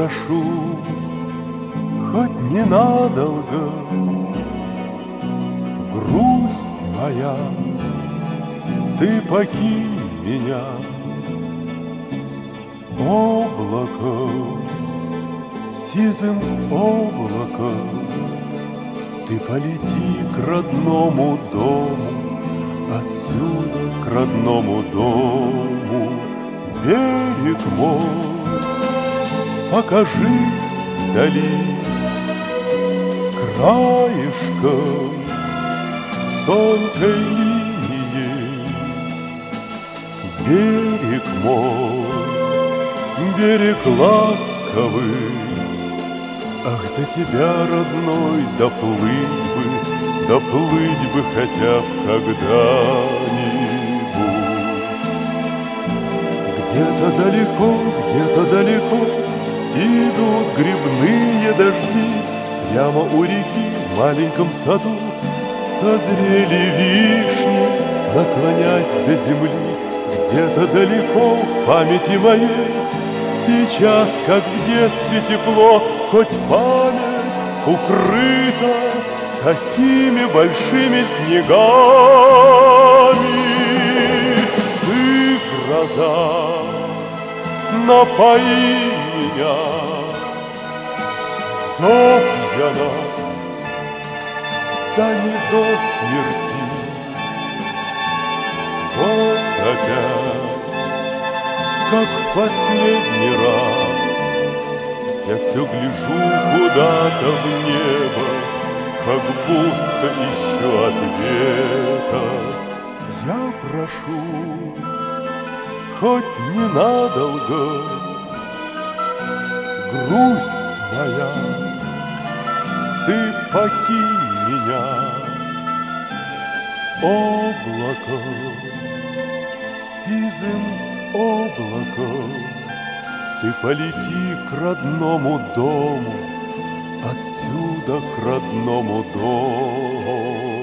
прошу, хоть ненадолго, грусть моя, ты покинь меня. Облако, сизым облаком, ты полети к родному дому, отсюда к родному дому. Берег мой, покажись вдали, краешком тонкой линией. Берег мой, берег ласковый, ах, до тебя, родной, доплыть бы хотя б когда-нибудь. Где-то далеко идут грибные дожди. Прямо у реки в маленьком саду созрели вишни, наклонясь до земли. Где-то далеко в памяти моей сейчас, как в детстве, тепло, хоть память укрыта такими большими снегами. Ты, гроза, напои меня до пьяна, да не до смерти. Вот опять, как в последний раз, я все гляжу куда-то в небо, как будто ищу ответа. Я прошу, хоть ненадолго, грусть моя, ты покинь меня. Облако, сизым облаком, ты полети к родному дому, отсюда к родному дому.